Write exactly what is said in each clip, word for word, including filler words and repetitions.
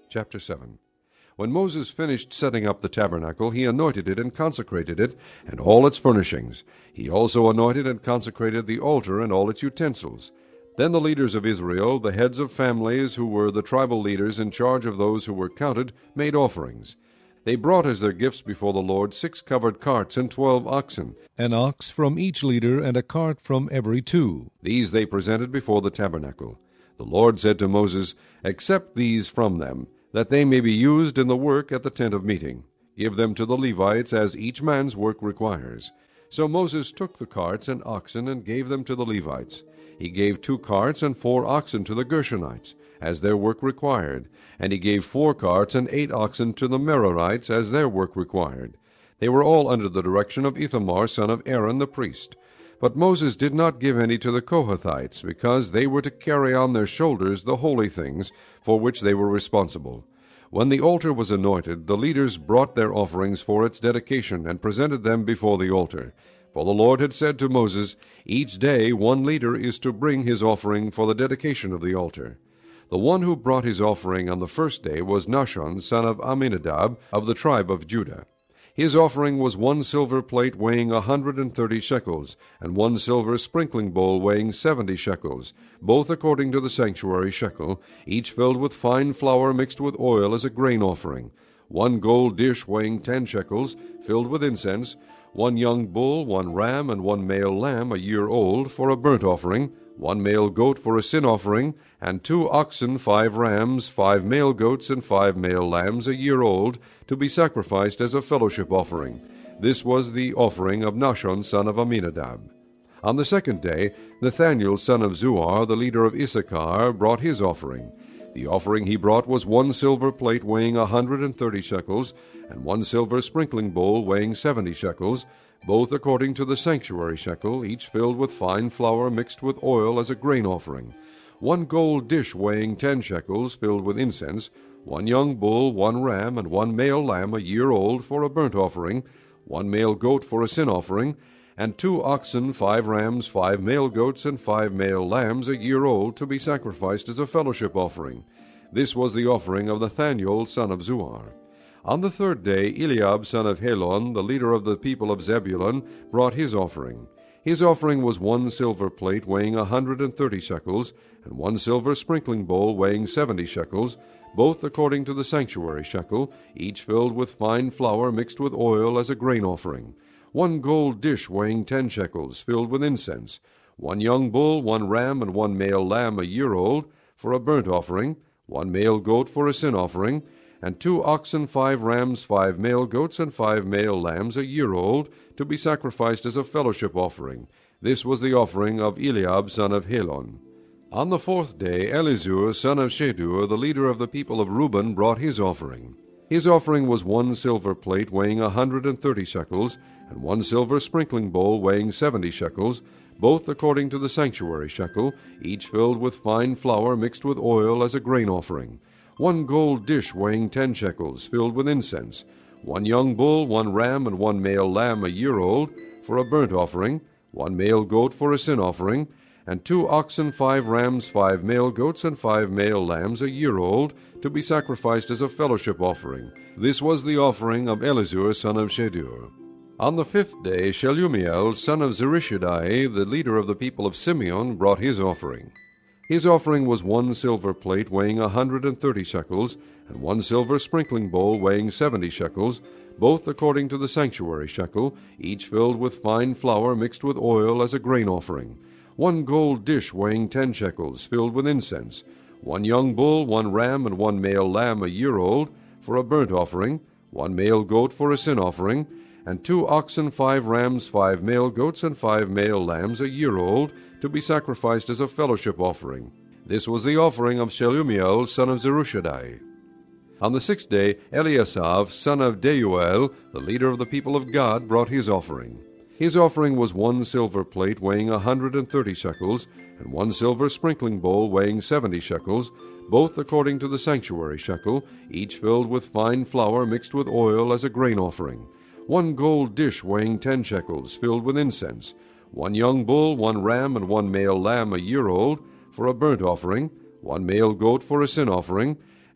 Chapter seven. When Moses finished setting up the tabernacle, he anointed it and consecrated it, and all its furnishings. He also anointed and consecrated the altar and all its utensils. Then the leaders of Israel, the heads of families who were the tribal leaders in charge of those who were counted, made offerings. They brought as their gifts before the Lord six covered carts and twelve oxen, an ox from each leader and a cart from every two. These they presented before the tabernacle. The Lord said to Moses, "Accept these from them, that they may be used in the work at the tent of meeting. Give them to the Levites as each man's work requires." So Moses took the carts and oxen and gave them to the Levites. He gave two carts and four oxen to the Gershonites, as their work required, and he gave four carts and eight oxen to the Merarites, as their work required. They were all under the direction of Ithamar, son of Aaron the priest. But Moses did not give any to the Kohathites, because they were to carry on their shoulders the holy things for which they were responsible. When the altar was anointed, the leaders brought their offerings for its dedication and presented them before the altar. For the Lord had said to Moses, "Each day one leader is to bring his offering for the dedication of the altar." The one who brought his offering on the first day was Nahshon, son of Amminadab, of the tribe of Judah. His offering was one silver plate weighing a hundred and thirty shekels, and one silver sprinkling bowl weighing seventy shekels, both according to the sanctuary shekel, each filled with fine flour mixed with oil as a grain offering, one gold dish weighing ten shekels, filled with incense, one young bull, one ram, and one male lamb a year old, for a burnt offering, one male goat for a sin offering, and two oxen, five rams, five male goats, and five male lambs a year old, to be sacrificed as a fellowship offering. This was the offering of Nahshon, son of Amminadab. On the second day, Nathaniel, son of Zuar, the leader of Issachar, brought his offering. The offering he brought was one silver plate weighing a hundred and thirty shekels, and one silver sprinkling bowl weighing seventy shekels, both according to the sanctuary shekel, each filled with fine flour mixed with oil as a grain offering, one gold dish weighing ten shekels, filled with incense, one young bull, one ram, and one male lamb a year old, for a burnt offering, one male goat for a sin offering, and two oxen, five rams, five male goats, and five male lambs a year old, to be sacrificed as a fellowship offering. This was the offering of Nathaniel, son of Zuar. On the third day, Eliab, son of Helon, the leader of the people of Zebulun, brought his offering. His offering was one silver plate weighing a hundred and thirty shekels, and one silver sprinkling bowl weighing seventy shekels, both according to the sanctuary shekel, each filled with fine flour mixed with oil as a grain offering, one gold dish weighing ten shekels, filled with incense, one young bull, one ram, and one male lamb a year old, for a burnt offering, one male goat for a sin offering, and two oxen, five rams, five male goats, and five male lambs a year old, to be sacrificed as a fellowship offering. This was the offering of Eliab, son of Helon. On the fourth day, Elizur, son of Shedur, the leader of the people of Reuben, brought his offering. His offering was one silver plate weighing a hundred and thirty shekels, and one silver sprinkling bowl weighing seventy shekels, both according to the sanctuary shekel, each filled with fine flour mixed with oil as a grain offering, one gold dish weighing ten shekels, filled with incense, one young bull, one ram, and one male lamb a year old, for a burnt offering, one male goat for a sin offering, and two oxen, five rams, five male goats, and five male lambs a year old, to be sacrificed as a fellowship offering. This was the offering of Elizur, son of Shedur. On the fifth day, Shelumiel, son of Zurishaddai, the leader of the people of Simeon, brought his offering. His offering was one silver plate weighing a hundred and thirty shekels, and one silver sprinkling bowl weighing seventy shekels, both according to the sanctuary shekel, each filled with fine flour mixed with oil as a grain offering, one gold dish weighing ten shekels, filled with incense, one young bull, one ram, and one male lamb a year old, for a burnt offering, one male goat for a sin offering, and two oxen, five rams, five male goats, and five male lambs a year old, to be sacrificed as a fellowship offering. This was the offering of Shelumiel, son of Zurishaddai. On the sixth day, Eliasaph, son of Deuel, the leader of the people of Gad, brought his offering. His offering was one silver plate weighing a hundred and thirty shekels, and one silver sprinkling bowl weighing seventy shekels, both according to the sanctuary shekel, each filled with fine flour mixed with oil as a grain offering, one gold dish weighing ten shekels, filled with incense, one young bull, one ram, and one male lamb a year old, for a burnt offering, one male goat for a sin offering,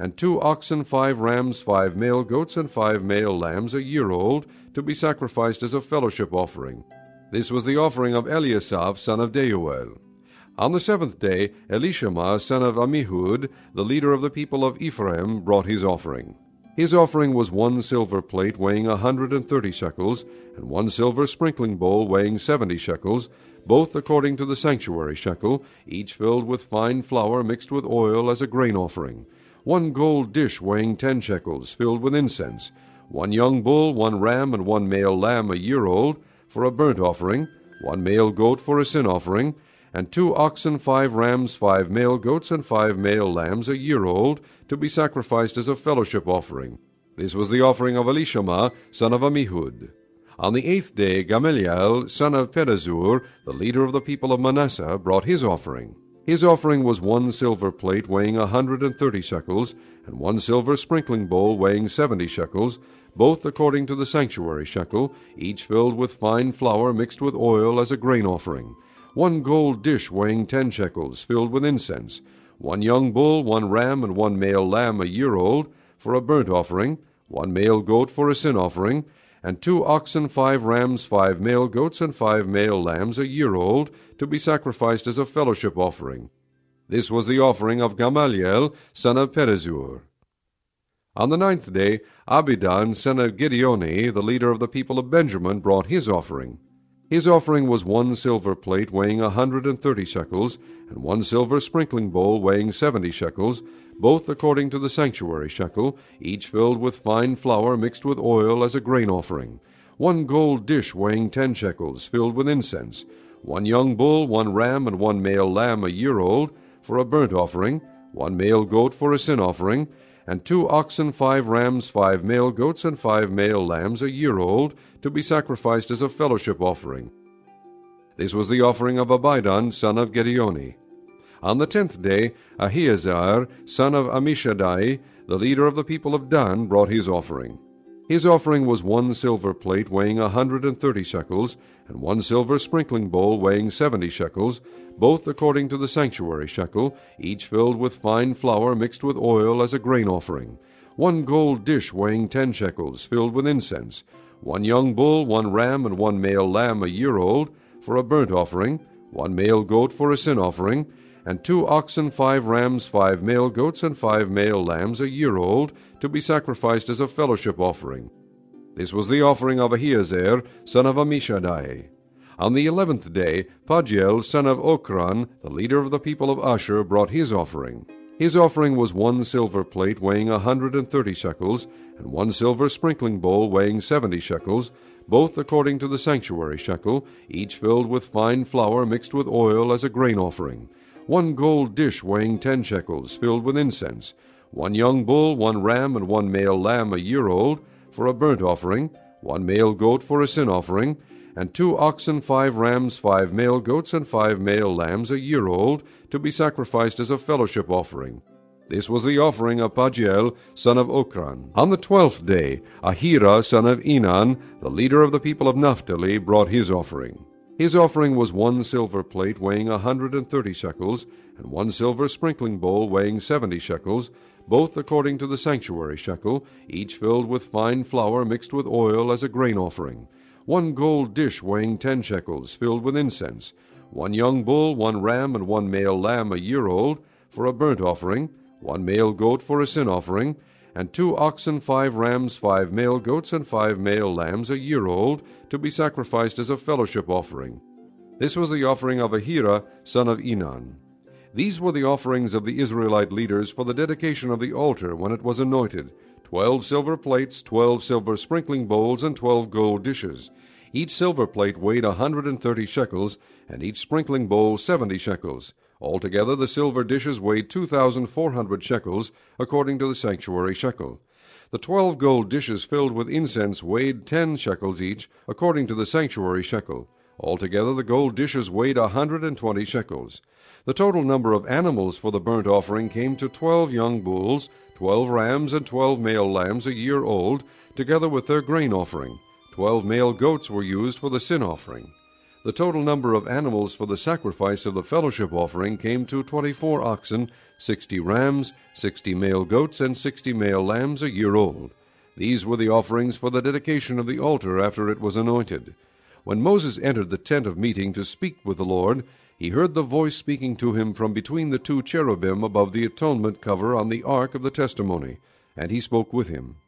and two oxen, five rams, five male goats, and five male lambs a year old, to be sacrificed as a fellowship offering. This was the offering of Eliasaph, son of Deuel. On the seventh day, Elishama, son of Ammihud, the leader of the people of Ephraim, brought his offering. His offering was one silver plate weighing a hundred and thirty shekels, and one silver sprinkling bowl weighing seventy shekels, both according to the sanctuary shekel, each filled with fine flour mixed with oil as a grain offering. One gold dish weighing ten shekels, filled with incense. One young bull, one ram, and one male lamb a year old, for a burnt offering. One male goat for a sin offering. And two oxen, five rams, five male goats, and five male lambs a year old, to be sacrificed as a fellowship offering. This was the offering of Elishama, son of Ammihud. On the eighth day, Gamaliel, son of Pedazur, the leader of the people of Manasseh, brought his offering. His offering was one silver plate weighing a hundred and thirty shekels, and one silver sprinkling bowl weighing seventy shekels, both according to the sanctuary shekel, each filled with fine flour mixed with oil as a grain offering. One gold dish weighing ten shekels, filled with incense. One young bull, one ram, and one male lamb a year old, for a burnt offering. One male goat for a sin offering. And two oxen, five rams, five male goats, and five male lambs a year old, to be sacrificed as a fellowship offering. This was the offering of Gamaliel, son of Pedazur. On the ninth day, Abidan, son of Gideoni, the leader of the people of Benjamin, brought his offering. His offering was one silver plate weighing a hundred and thirty shekels, and one silver sprinkling bowl weighing seventy shekels, both according to the sanctuary shekel, each filled with fine flour mixed with oil as a grain offering. One gold dish weighing ten shekels, filled with incense. One young bull, one ram, and one male lamb a year old, for a burnt offering. One male goat for a sin offering. And two oxen, five rams, five male goats, and five male lambs a year old, to be sacrificed as a fellowship offering. This was the offering of Abidan, son of Gideoni. On the tenth day, Ahiezer, son of Ammishaddai, the leader of the people of Dan, brought his offering. His offering was one silver plate weighing a hundred and thirty shekels, and one silver sprinkling bowl weighing seventy shekels, both according to the sanctuary shekel, each filled with fine flour mixed with oil as a grain offering. One gold dish weighing ten shekels, filled with incense. One young bull, one ram, and one male lamb a year old, for a burnt offering. One male goat for a sin offering. And two oxen, five rams, five male goats, and five male lambs a year old, to be sacrificed as a fellowship offering. This was the offering of Ahiezer, son of Ammishaddai. On the eleventh day, Pagiel, son of Okran, the leader of the people of Asher, brought his offering. His offering was one silver plate weighing a hundred and thirty shekels, and one silver sprinkling bowl weighing seventy shekels, both according to the sanctuary shekel, each filled with fine flour mixed with oil as a grain offering. One gold dish weighing ten shekels, filled with incense. One young bull, one ram, and one male lamb a year old, for a burnt offering. One male goat for a sin offering. And two oxen, five rams, five male goats, and five male lambs a year old, to be sacrificed as a fellowship offering. This was the offering of Pagiel, son of Okran. On the twelfth day, Ahira, son of Enan, the leader of the people of Naphtali, brought his offering. His offering was one silver plate weighing a hundred and thirty shekels, and one silver sprinkling bowl weighing seventy shekels, both according to the sanctuary shekel, each filled with fine flour mixed with oil as a grain offering. One gold dish weighing ten shekels, filled with incense. One young bull, one ram, and one male lamb a year old, for a burnt offering. One male goat for a sin offering. And two oxen, five rams, five male goats, and five male lambs a year old, to be sacrificed as a fellowship offering. This was the offering of Ahira, son of Enan. These were the offerings of the Israelite leaders for the dedication of the altar when it was anointed: twelve silver plates, twelve silver sprinkling bowls, and twelve gold dishes. Each silver plate weighed a hundred and thirty shekels, and each sprinkling bowl seventy shekels. Altogether the silver dishes weighed two thousand four hundred shekels, according to the sanctuary shekel. The twelve gold dishes filled with incense weighed ten shekels each, according to the sanctuary shekel. Altogether the gold dishes weighed a hundred and twenty shekels. The total number of animals for the burnt offering came to twelve young bulls, twelve rams, and twelve male lambs a year old, together with their grain offering. Twelve male goats were used for the sin offering. The total number of animals for the sacrifice of the fellowship offering came to twenty-four oxen, sixty rams, sixty male goats, and sixty male lambs a year old. These were the offerings for the dedication of the altar after it was anointed. When Moses entered the tent of meeting to speak with the Lord, he heard the voice speaking to him from between the two cherubim above the atonement cover on the ark of the testimony, and he spoke with him.